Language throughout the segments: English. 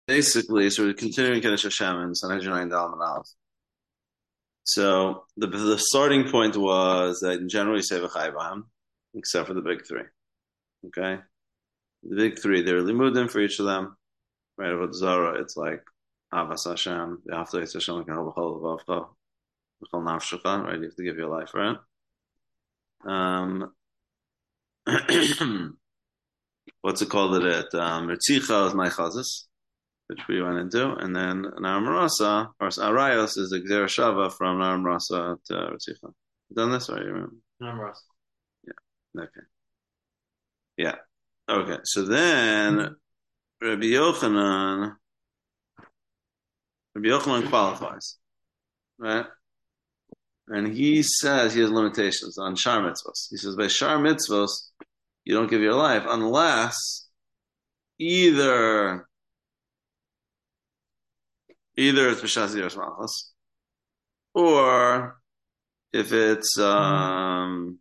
basically, so we're continuing Kiddush Hashem in Sanhedrin 9 Dalman Aleph. So the starting point was that in general you say V'chai B'hem, except for the big three. Okay? The big three, they're limudim for each of them. Right? About Zara, it's like Avas Hashem, V'hafta Yitz Hashem, V'chol V'avcha, V'chol Nafshecha, right? You have to give your life for it. What's it called it? Ritzicha is my chazis, which we went into, and then Naram Rasa, or Arayos is the Gzer Shava from Naram Rasa to Ritzicha. Done this, or you remember? Naram Rasa. Yeah. Okay. Yeah. Okay. So then Rabbi Yochanan qualifies, right? And he says he has limitations on Shar Mitzvos. He says by Shar Mitzvos, you don't give your life unless either it's B'shas Yiras Malchus, or if it's Farhasya,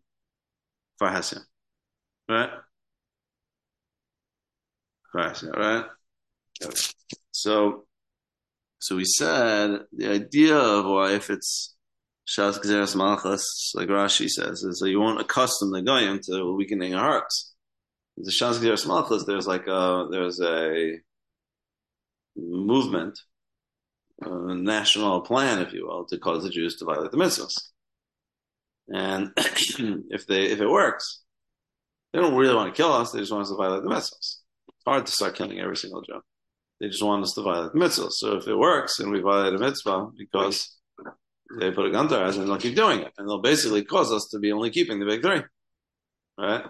right? Farhasya, right? Okay. So we said the idea of why if it's Shas Gzeras Malchus, like Rashi says, is that you won't accustom the Goyim to weakening our hearts. The Shas Gzeras Malchus, there's a movement, a national plan, if you will, to cause the Jews to violate the mitzvahs. And if it works, they don't really want to kill us, they just want us to violate the mitzvahs. It's hard to start killing every single Jew. They just want us to violate the mitzvahs. So if it works and we violate a mitzvah because they put a gun to our heads and they'll keep doing it. And they'll basically cause us to be only keeping the big three. Right?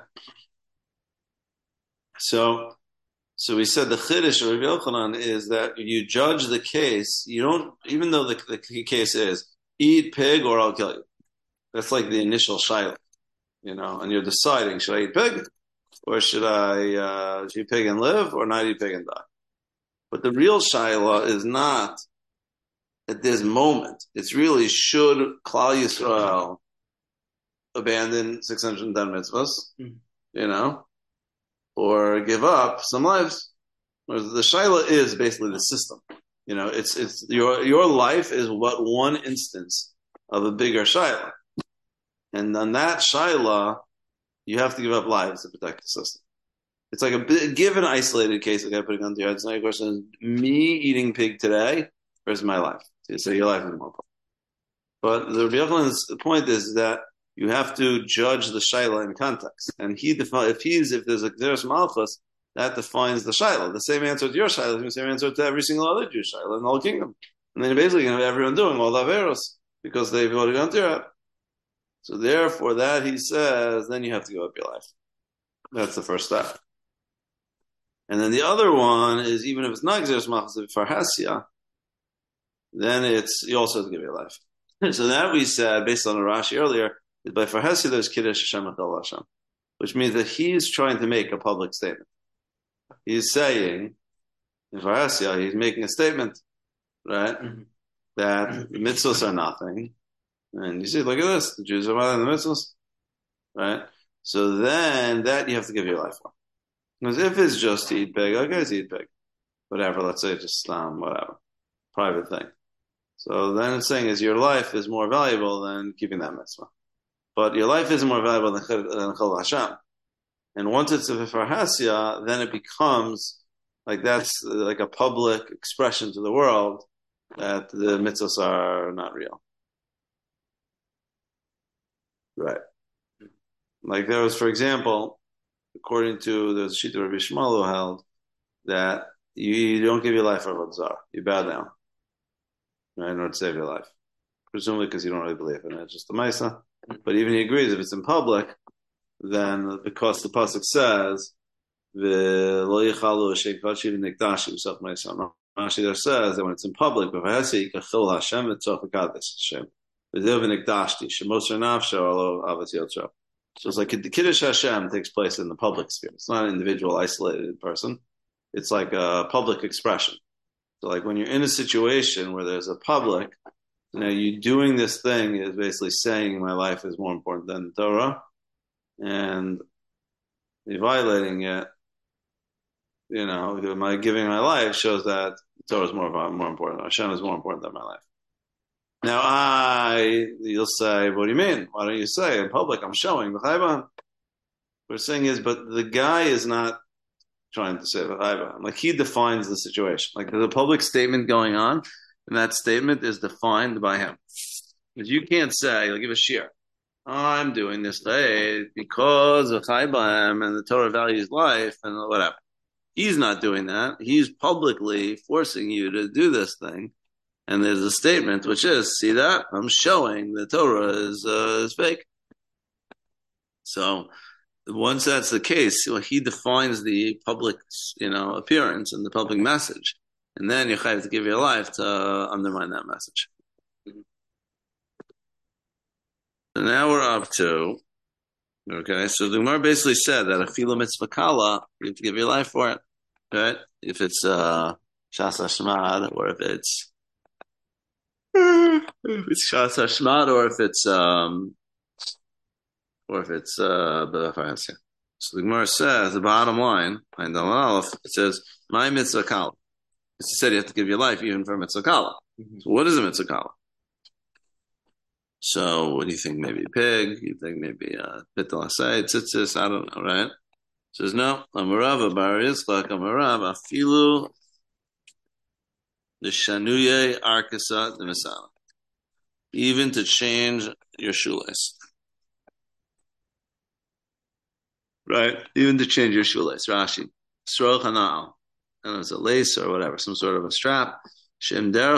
So we said the Chiddush of Rabbi Yochanan is that you judge the case, you don't, even though the case is, eat pig or I'll kill you. That's like the initial shayla, and you're deciding, should I eat pig? Or should I eat pig and live or not eat pig and die? But the real shayla is not at this moment. It's really, should Klal Yisrael abandon 610 mitzvahs, or give up some lives? Whereas the shayla is basically the system. It's your life is what one instance of a bigger shayla. And on that shayla, you have to give up lives to protect the system. It's like a given isolated case, like I put it on to your head. It's not a question, me eating pig today versus my life. So your life is more important. But the Rabbi Yochanan's point is that you have to judge the shayla in context. And if there's a Gzeras Malchus, that defines the shayla. The same answer to your shayla is the same answer to every single other Jewish shayla in the whole kingdom. And then you're basically going to have everyone doing all the averos because they voted on Torah. So therefore, that he says, then you have to give up your life. That's the first step. And then the other one is, even if it's not Gzeras Malchus, if Farhasya, then you also have to give your life. So that we said, based on the Rashi earlier, is by Farhasya there's Kiddush Hashem Echel Hashem, which means that he's trying to make a public statement. He's saying, in Farhasya, he's making a statement, right, that the mitzvahs are nothing. And you see, look at this, the Jews are violating the mitzvahs, right? So then that you have to give your life for. Because if it's just to eat pig, okay, it's eat pig. Whatever, let's say just whatever. Private thing. So then it's saying is your life is more valuable than keeping that mitzvah. But your life isn't more valuable than Chol Hashem. And once it's a Farhasya, then it becomes like that's like a public expression to the world that the mitzvahs are not real. Right. Like there was, for example, according to the Shita Rabbi Shmuel who held that you don't give your life for Avodah Zarah. You bow down, right, in order to save your life. Presumably because you don't really believe in it. It's just a Maisa. But even he agrees if it's in public, then because the pasuk says, "V'lo yichalu Hashem v'achiv nikdash himself Maisa." Rashi there says that when it's in public, b'vayasi yikachil Hashem v'tzoch v'kadosh Hashem v'dev v'nikdashti shemosar nafsho alo avos yotzro. So it's like the Kiddush Hashem takes place in the public sphere. It's not an individual, isolated person. It's like a public expression. So like when you're in a situation where there's a public, you doing this thing is basically saying my life is more important than the Torah, and you're violating it. My giving my life shows that Torah is more important. Hashem is more important than my life. Now, you'll say, what do you mean? Why don't you say in public? I'm showing the we're saying is, but the guy is not trying to say the like he defines the situation. Like there's a public statement going on, and that statement is defined by him. But you can't say, you'll give a shear. I'm doing this day because of Chaibam and the Torah values life and whatever. He's not doing that. He's publicly forcing you to do this thing. And there's a statement which is, see that? I'm showing the Torah is fake. So once that's the case, he defines the public, appearance and the public message. And then you have to give your life to undermine that message. So now we're up to, so the Gemara basically said that a fila mitzvah kala, you have to give your life for it, right? If it's Shas Hashmad, or if it's Shas Hashmad, or if it's B'Farasya. So the Gemara says, the bottom line, it says, my mitzvah kala. It said you have to give your life even for mitzvah kala. Mm-hmm. So what is a mitzvah kala? So what do you think? Maybe pig? You think maybe pital asay, tzitzis? I don't know, right? It says no. Amarav bar Yitzchak Amarav afilu the shanuye arkasa the misala. Even to change your shoelace, right? Even to change your shoelace. Rashi sroch hanal, and it's a lace or whatever, some sort of a strap. If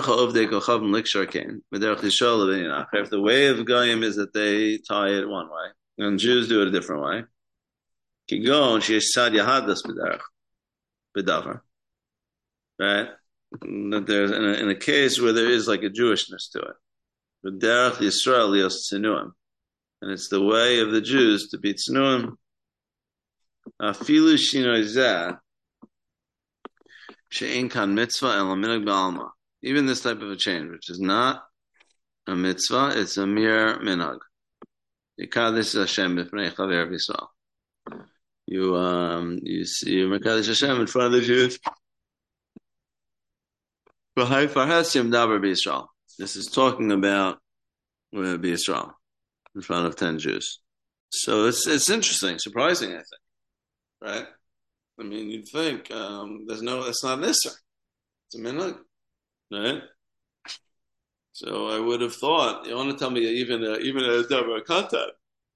the way of Goyim is that they tie it one way, and Jews do it a different way, right? That there's in a case where there is like a Jewishness to it, and it's the way of the Jews to be tznuim. Even this type of a change, which is not a mitzvah, it's a mere minhag. Yikadesh Hashem b'fnei chaver v'Yisrael. You see Mekadesh Hashem in front of the Jews. This is talking about B'Yisrael in front of 10 Jews. So it's interesting, surprising, I think, right? I mean, you'd think it's not an issur. It's a minhag, right? So I would have thought, you want to tell me even a davar katan,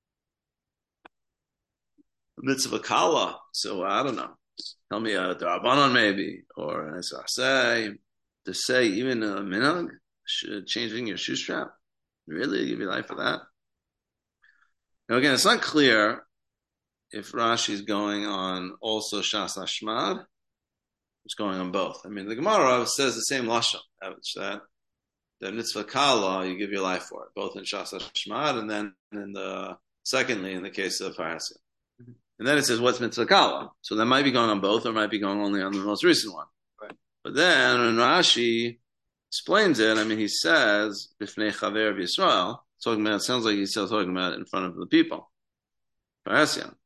mitzvah kala. So I don't know. Tell me a darabanan maybe, or an esasei, to say even a minhag, changing your shoe strap. Really, give your life for that? Now again, it's not clear if Rashi is going on also Shas Hashmad, it's going on both. I mean, the Gemara says the same lashon, that mitzvah kala, you give your life for it, both in Shas Hashmad and then secondly in the case of Farasya. Mm-hmm. And then it says what's mitzvah kala, so that might be going on both, or might be going only on the most recent one. Right. But then when Rashi explains it, I mean, he says b'fnei chaver v'Yisrael, talking about. It sounds like he's still talking about it in front of the people. Farasya.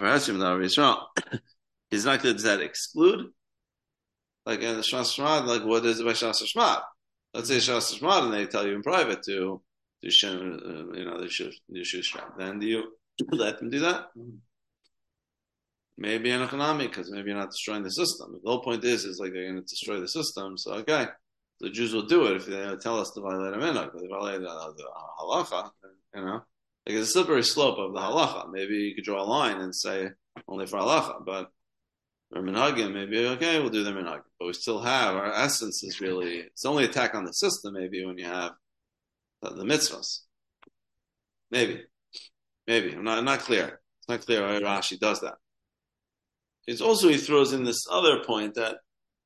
Is not clear. Does that exclude? Like in the Shas Shmad, like what is it by Shas Shmad? Let's say Shas Shmad, and they tell you in private to show, the shoe strap. Then do you let them do that? Maybe in economic, because maybe you're not destroying the system. The whole point is like they're going to destroy the system. So okay, the Jews will do it if they tell us to violate a minhag. If they violate the halacha, Like it's a slippery slope of the halacha. Maybe you could draw a line and say only for halacha, but for minhagim, maybe okay, we'll do the minhagim. But we still have our essence is really it's only attack on the system. Maybe when you have the mitzvahs, maybe I'm not clear. It's not clear why Rashi does that. It's also he throws in this other point that.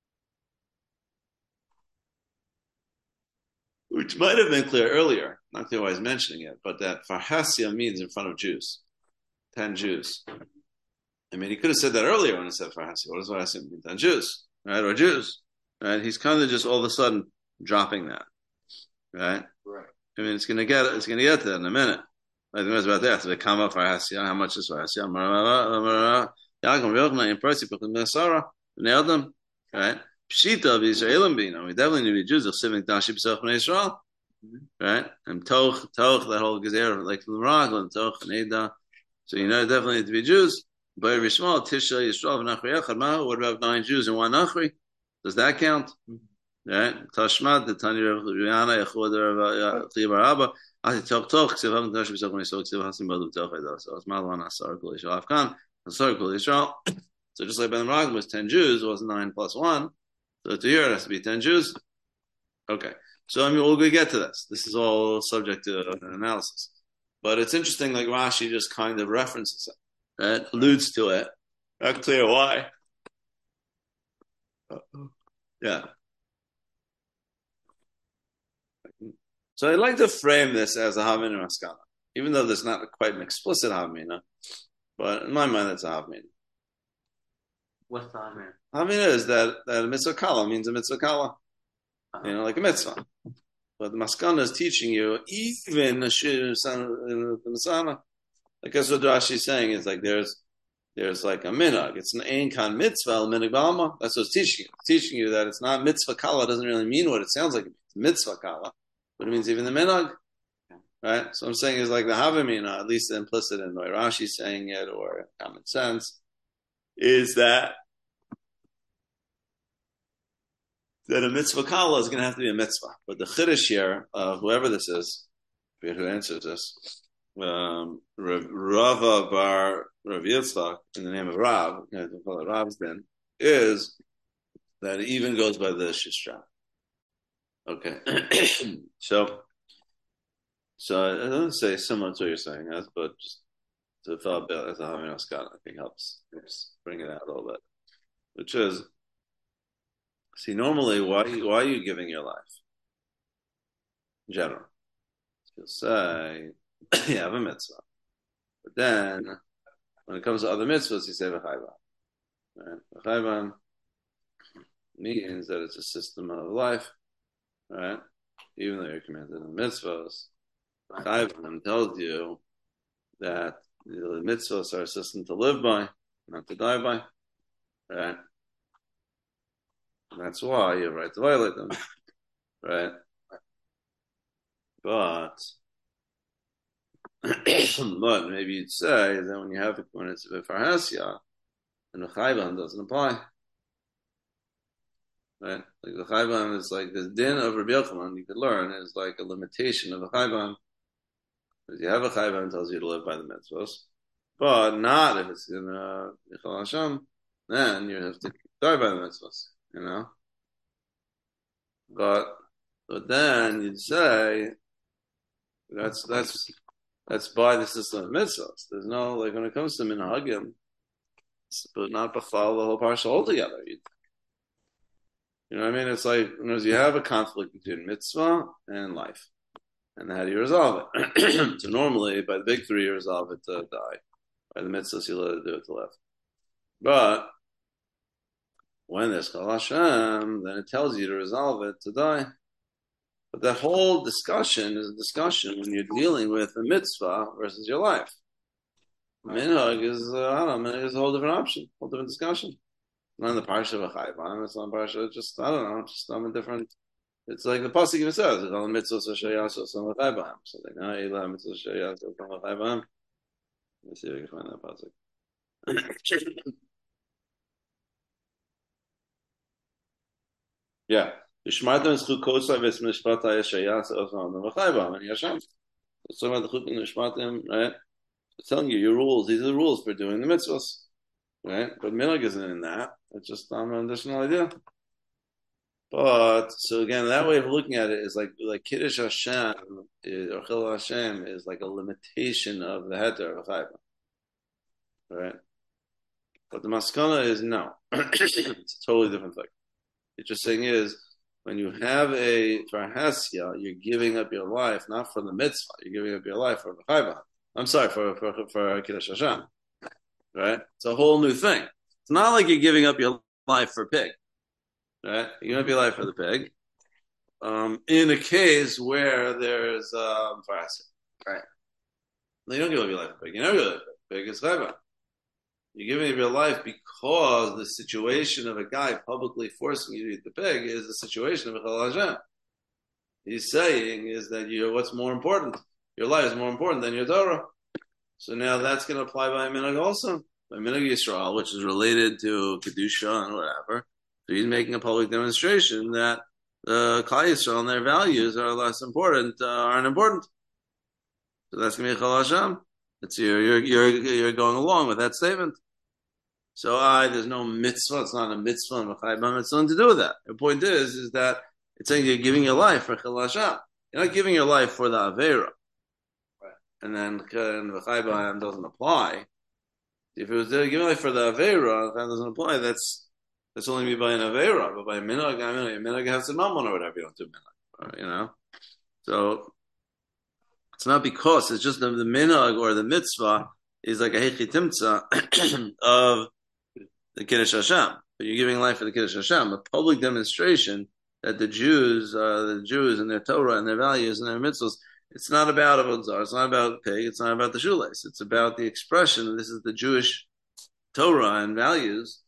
Which might have been clear earlier, not clear why he's mentioning it, but that Farhasya means in front of Jews, 10 Jews. I mean, he could have said that earlier when he said Farhasya. What does Farhasya mean? 10 Jews, right? Or Jews, right? He's kind of just all of a sudden dropping that, right? Right. I mean, it's going to get to that in a minute. I think it's about that. So they come up Farhasya. How much is Farhasya? Nailed them, right? Pshita of Israelim Bina. We definitely need to be Jews of Sivik Dashi B'Soch B'nai Yisrael. Right? And Toch, that whole Gezer, like the Meragel, and Toch, and Eda. So you know definitely need to be Jews. But Rishmal, Tisha, Yisrael, V'Nachri Echad, Ma, what about 9 Jews and 1 Nachri? Does that count? Right? Tashmat, the Tani Rav Rihanna, Echod Rav Chibar Abba, Ati Toch Toch, Ksiv Havam Dashi B'Soch B'nai Yisrael, Ksiv Hasim Badu Toch Eda. So it's Malvan Asar Kol Yisrael Afkan, Asar Kol Yisrael. So just like Ben Meragel was 10 Jews, it was 9 plus 1. So to here it has to be 10 Jews. Okay. So, I mean, we'll get to this. This is all subject to an analysis. But it's interesting, like Rashi just kind of references it, right? Alludes to it. Not clear why. Yeah. So I'd like to frame this as a Havmina Maskana, even though there's not quite an explicit Havmina. But in my mind, it's a Havmina. What's the Havmina? Havmina is that a mitzvah kala means a mitzvah kala. You know, like a mitzvah. But the Maskana is teaching you, even the Masana, like that's what Rashi is saying, is like there's like a minhag. It's an ein kan mitzvah, minhag b'alma. That's what it's teaching you. It's teaching you that it's not mitzvah kala, doesn't really mean what it sounds like. It's mitzvah kala, but it means even the minhag. Right? So I'm saying is like the havamina, at least the implicit in the way Rashi is saying it, or common sense, is that a mitzvah kala is going to have to be a mitzvah. But the chiddush here, whoever this is, who answers this, Rava bar Rav Yitzchak, in the name of Rav, we'll call it Rav's then, is that it even goes by the Shishra. Okay. So I don't say similar to what you're saying, but just to fill out as a Havmina Maskana, I think helps bring it out a little bit. Which is, see, normally, why are you giving your life? In general. You'll say, you have a mitzvah. But then, when it comes to other mitzvahs, you say v'chayvan. Right? V'chayvan means that it's a system of life, right? Even though you're commanded in mitzvahs, v'chayvan tells you that the mitzvahs are a system to live by, not to die by, right? That's why you have a right to violate them, right? But maybe you'd say that when it's a farhasya, and the chayvan doesn't apply, right? Like the chayvan is like the din of Rabbi Yochanan. You could learn is like a limitation of a chayvan. Because you have a chayvan, it tells you to live by the mitzvahs, but not if it's in Yichal Hashem. Then you have to die by the mitzvahs. You know, but then you'd say that's by the system of mitzvahs. There's no, like, when it comes to minhagim, but not b'chal the whole parsha altogether. You know what I mean? It's like, you have a conflict between mitzvah and life, and how do you resolve it? So normally, by the big three, you resolve it to die. By the mitzvahs, you let it do it to live. But when there's Chal Hashem, then it tells you to resolve it to die. But that whole discussion is a discussion when you're dealing with a mitzvah versus your life. Minhag is, minhag is a whole different option, whole different discussion. Not in the parsha of a chayvan, it's not parsha, it's just, I don't know, just I'm a different, it's like the pasuk even says, it's on the mitzvah shayyaso some of chayvan. So like, no, ilah mitzvah shayyaso some of chayvan. Let me see if I can find that pasuk. Yeah. Yishmartem is chukosa ves mishpata yeshayas osam v'chayvam and Yasham. It's talking about the chuk and Yishmartem, right? It's telling you your rules. These are the rules for doing the mitzvahs, right? But minhag isn't in that. It's just an additional idea. But so again, that way of looking at it is like Kiddush Hashem or Chil Hashem is like a limitation of the heter of chayvam, right? But the maskana is no. It's a totally different thing. The interesting is, when you have a farhasya, you're giving up your life, not for the mitzvah, you're giving up your life for the chayvan. I'm sorry, for Kiddush Hashem. Right? It's a whole new thing. It's not like you're giving up your life for pig. Right? You're giving up your life for the pig. In a case where there's farhasya. Right? You don't give up your life for pig. You never give up your life for pig. It's chayvan. You're giving up your life because the situation of a guy publicly forcing you to eat the pig is a situation of a Chilul Hashem. He's saying is that what's more important? Your life is more important than your Torah. So now that's going to apply by Minhag also. By Minhag Yisrael, which is related to Kedusha and whatever. So he's making a public demonstration that the Klal Yisrael and their values are less important, aren't important. So that's going to be Chilul Hashem. It's you're going along with that statement. So there's no mitzvah. It's not a mitzvah and it's nothing to do with that. The point is that it's saying you're giving your life for Chilul Hashem. You're not giving your life for the Aveira. Right. And then the Chai doesn't apply. If it was giving life for the Aveira, that doesn't apply. That's only be by an Aveira, but by Minhag has to mammon or whatever. You don't do Minhag, So it's not because it's just the Minhag or the mitzvah is like a hechitimtza of the Kiddush Hashem. But you're giving life for the Kiddush Hashem, a public demonstration that the Jews and their Torah and their values and their mitzvahs. It's not about Avodah Zarah. It's not about pig. It's not about the shoelace. It's about the expression. This is the Jewish Torah and values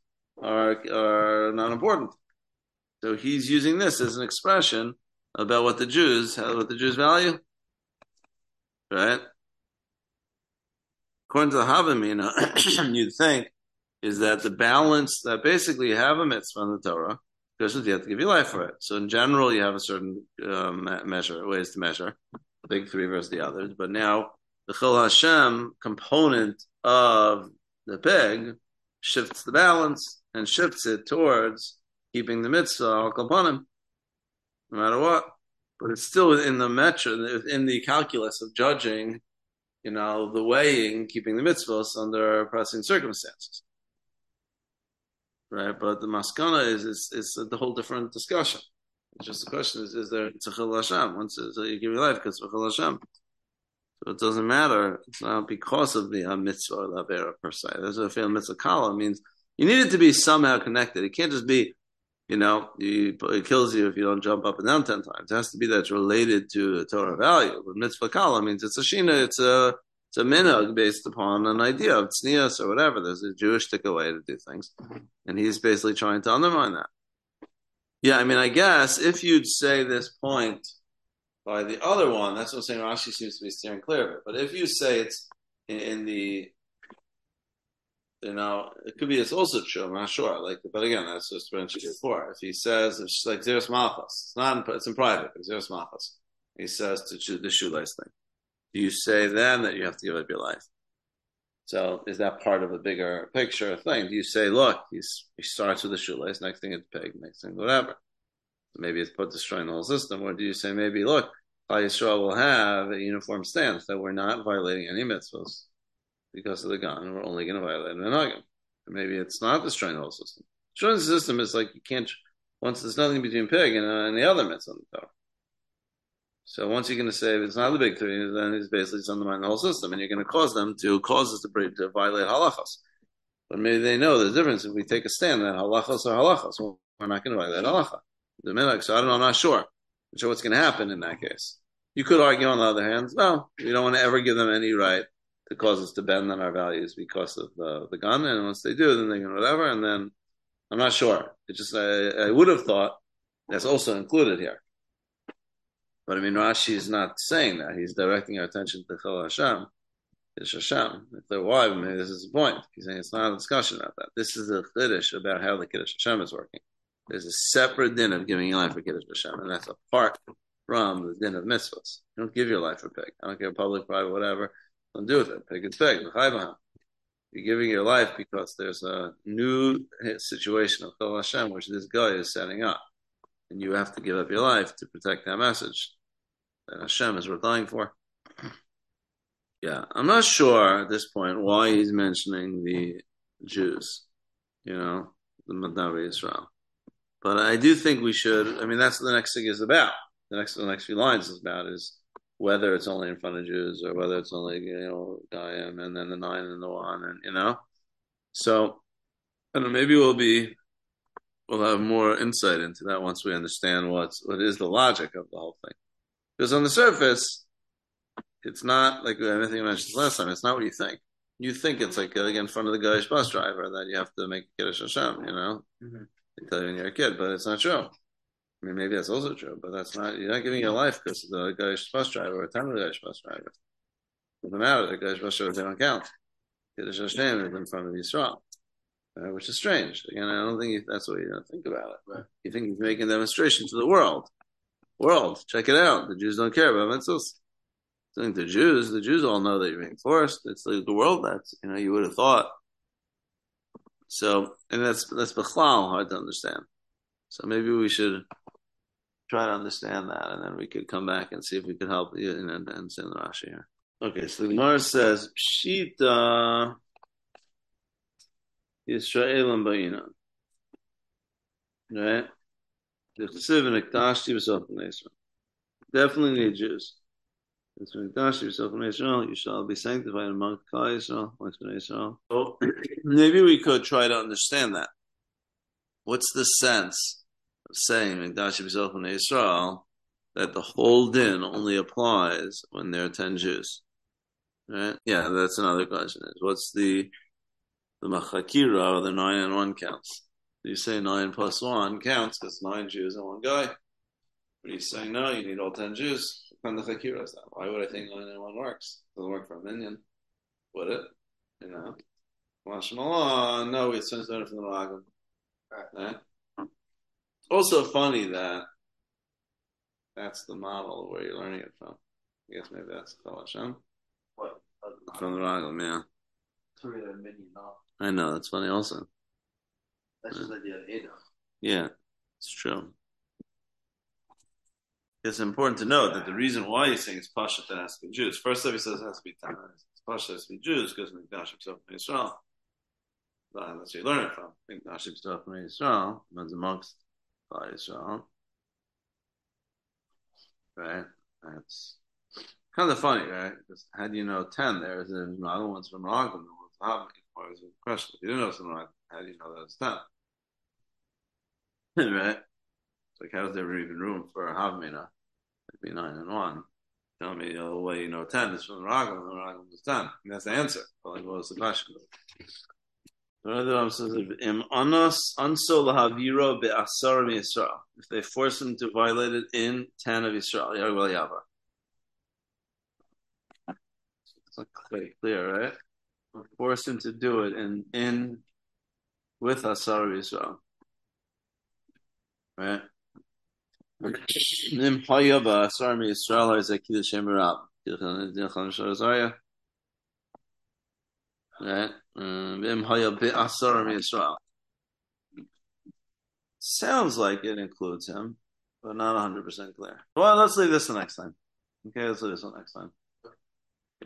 are not important. So he's using this as an expression about what the Jews value, right? According to the Havamina, you'd think is that the balance that basically you have a mitzvah in the Torah because you have to give your life for it. So in general, you have a certain ways to measure. The big three versus the others. But now the Chilul Hashem component of the pig shifts the balance and shifts it towards keeping the mitzvah al kapanim, no matter what. But it's still within the metric, in the calculus of judging, the weighing, keeping the mitzvahs under pressing circumstances. Right? But the maskana is a whole different discussion. It's just the question is there it's a Chilul Hashem? Once you give your life because of Chilul Hashem. So it doesn't matter. It's not because of the mitzvah or the avera per se. There's a fail mitzvah kala means you need it to be somehow connected. It can't just be, it kills you if you don't jump up and down 10 times. It has to be that it's related to the Torah value. But mitzvah kala means it's a shina, it's a minhag based upon an idea of tznius or whatever. There's a Jewish way to do things. And he's basically trying to undermine that. Yeah, I guess if you'd say this point by the other one, that's what I'm saying. Rashi seems to be steering clear of it. But if you say it's in the, it could be it's also true. I'm not sure. But again, that's just mentioned before. If he says it's like Zeres Malchus, it's in private. Zeres Malchus. He says to the shoelace thing. Do you say then that you have to give up your life? So is that part of a bigger picture thing? Do you say, look, he starts with the shoelace, next thing it's pig, next thing whatever. Maybe it's destroying the whole system. Or do you say maybe, look, Klal Yisrael will have a uniform stance that we're not violating any mitzvahs because of the gun. We're only going to violate minhagim. Maybe it's not destroying the whole system. Destroying the system is like you can't, once there's nothing between pig and the other mitzvah. So once you're going to say it's not the big three, then it's basically undermining the whole system, and you're going to cause us to violate halachas. But maybe they know the difference if we take a stand that halachas are halachas. Well, we're not going to violate halacha. So I don't know. I'm not sure. I'm sure what's going to happen in that case. You could argue on the other hand, no, we don't want to ever give them any right to cause us to bend on our values because of the gun, and once they do, then they're going to whatever. And then I'm not sure. It just I would have thought that's also included here. But Rashi is not saying that. He's directing our attention to Chilul Hashem. Kiddush Hashem. If they're why, maybe this is the point. He's saying it's not a discussion about that. This is a Kiddush about how the Kiddush Hashem is working. There's a separate din of giving your life for Kiddush Hashem, and that's apart from the din of mitzvahs. You don't give your life for pig. I don't care, public, private, whatever. Don't do with it. Pig is pig. You're giving your life because there's a new situation of Chilul Hashem, which this guy is setting up. And you have to give up your life to protect that message that Hashem is worth dying for. Yeah, I'm not sure at this point why he's mentioning the Jews, the Madnavi Israel. But I do think we should, that's what the next thing is about. The next few lines is about is whether it's only in front of Jews or whether it's only, Gayim and then the 9 and the 1 and, So, I don't know, maybe we'll have more insight into that once we understand what is the logic of the whole thing. Because on the surface, it's not like anything I mentioned last time. It's not what you think. you think it's like in front of the Goyish bus driver that you have to make Kiddush Hashem, Mm-hmm. They tell you when you're a kid, but it's not true. I mean, maybe that's also true, but that's not, you're not giving your life because the Goyish bus driver or time of the Goyish bus driver. It doesn't matter, the Goyish bus driver, they don't count. Kiddush Hashem is in front of Yisrael, which is strange. Again, I don't think that's what you don't think about it. Right. You think he's making a demonstration to the world. World, check it out. The Jews don't care about mitzvahs. I think the Jews all know that you're being forced. It's like the world that's, you would have thought. So, and that's bechlal hard to understand. So maybe we should try to understand that, and then we could come back and see if we could help you and understand the Rashi here. Okay, so the Gemara says, Pshita Yisraelim Ba'inan. Right? Definitely need Jews. You shall be sanctified among Israel. So maybe we could try to understand that. What's the sense of saying Israel that the whole din only applies when there are 10 Jews? Right? Yeah, that's another question. What's the machakira or the 9 and 1 counts? You say 9 plus 1 counts because 9 Jews and 1 guy. But he's saying no, you need all 10 Jews. Why would I think 9 and 1 works? It doesn't work for a minion. Would it? No, it's since learning from the Ragam. Right? Also funny that that's the model where you're learning it from. I guess maybe that's Chol Hashem. What? From the Ragam, yeah. I know, that's funny also. That's just like the Edom. Yeah, it's true. It's important to note that the reason why he's saying it's Pasha that has to be Jews. First off, he says it has to be Tanna. It's Pasha has to be Jews because Mikdash himself in Israel. That's where you learn it from. Mikdash himself in Israel, runs amongst Israel. Right? That's kind of funny, right? Because how do you know 10 there? There's another one's from Ragam, the one's from Havik. Is a question. If you didn't know something like that, how do you know that it's 10? Right? Like, how is there even room for a Havmina? It'd be 9 and 1. Tell me the way 10 is from the Ragam, and the Ragam is 10. And that's the answer. But like, what was the question? The other one says, if they force him to violate it in 10 of Yisrael, it's not quite clear, right? Force him to do it in with Asar of Yisrael. Right? Right? Sounds like it includes him, but not 100% clear. Well, let's leave this the next time. Okay, let's leave this one next time.